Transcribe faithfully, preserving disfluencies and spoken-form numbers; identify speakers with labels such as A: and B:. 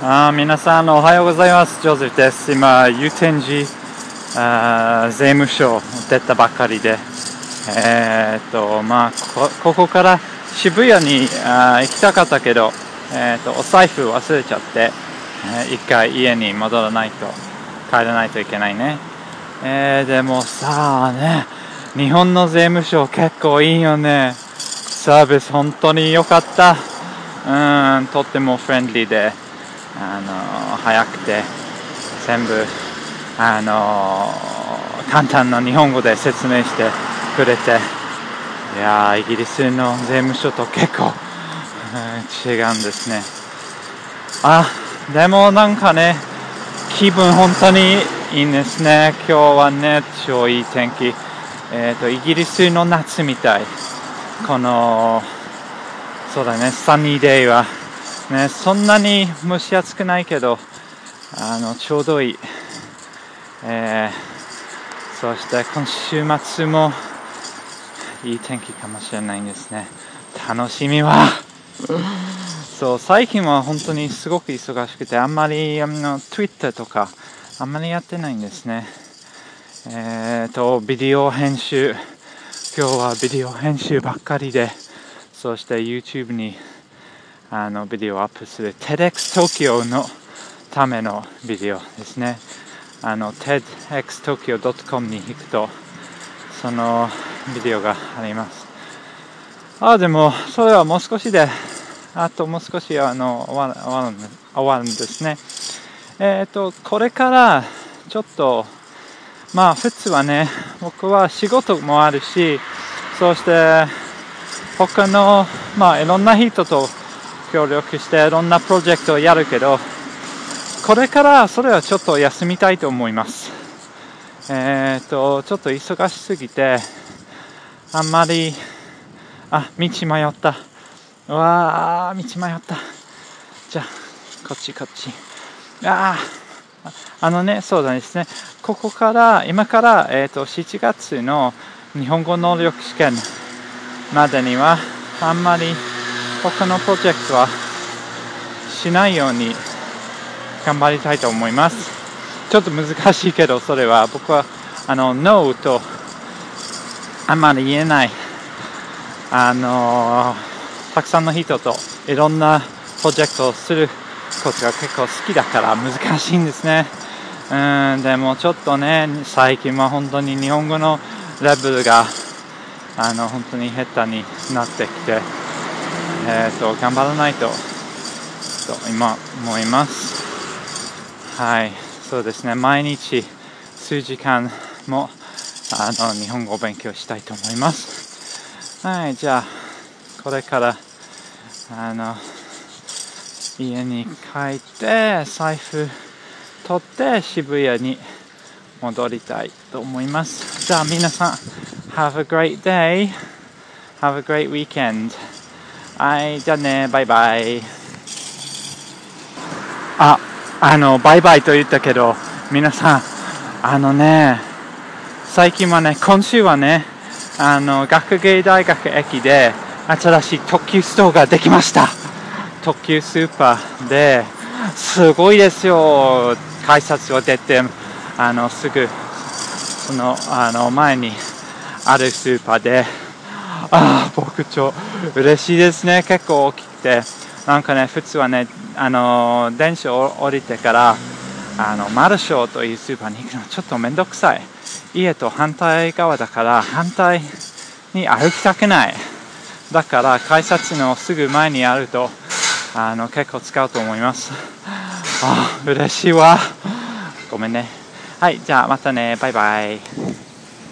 A: あ皆さんおはようございます。ジョゼフです。今、祐天寺あ税務署出たばかりで、えー、っとまあこ、ここから渋谷にあ行きたかったけど、えー、っとお財布忘れちゃって、えー、一回家に戻らないと帰らないといけないね。えー、でもさあね、日本の税務署結構いいよね。サービス本当に良かった。うん、とってもフレンドリーで、あの早くて全部あの簡単な日本語で説明してくれて、いやイギリスの税務署と結構、うん、違うんですね。あでもなんかね、気分本当にいいんですね。今日はね超いい天気、えーとイギリスの夏みたい。このそうだね、サニーデイはね、そんなに蒸し暑くないけど、あのちょうどいい、えー、そして今週末もいい天気かもしれないんですね。楽しみはそう最近は本当にすごく忙しくて、あんまりあの Twitter とかあんまりやってないんですね。えーとビデオ編集、今日はビデオ編集ばっかりで、そして YouTube にあのビデオをアップする テッドエックス Tokyo のためのビデオですね。あの テッドエックストキオドットコム に行くとそのビデオがあります。あでもそれはもう少しで、あともう少しあの終わる、終わる、終わるんですね。えっとこれからちょっとまあ普通はね、僕は仕事もあるし、そして他のまあいろんな人と協力していろんなプロジェクトをやるけど、これからそれはちょっと休みたいと思います。えっとちょっと忙しすぎてあんまり、あ道迷った、うわー道迷った、じゃあこっちこっち、ああのねそうなんですね、ここから今から、えー、としちがつの日本語能力試験までにはあんまり他のプロジェクトはしないように頑張りたいと思います。ちょっと難しいけど、それは僕はあの ノー とあんまり言えない、あのたくさんの人といろんなプロジェクトをすることが結構好きだから難しいんですね。うんでもちょっとね、最近は本当に日本語のレベルがあの本当に下手になってきて、えー、と頑張らないとと今思います。はい、そうですね、毎日数時間もあの日本語を勉強したいと思います。はい、じゃあこれからあの家に帰って財布取って渋谷に戻りたいと思います。じゃあ皆さん Have a great day, Have a great weekend。 はいじゃあね、バイバイ。ああのバイバイと言ったけど、皆さんあのね、最近はね、今週はね、あの学芸大学駅で新しい特急ストアができました。特急スーパーですごいですよ。改札を出てあのすぐそのあの前にあるスーパーで、あ僕超嬉しいですね。結構大きくて、なんかね普通はねあの電車を降りてからあのマルショーというスーパーに行くのちょっとめんどくさい。家と反対側だから反対に歩きたくない。だから改札のすぐ前にあるとあの結構使うと思います。あ嬉しいわ。ごめんね。はいじゃあまたね、バイバイ。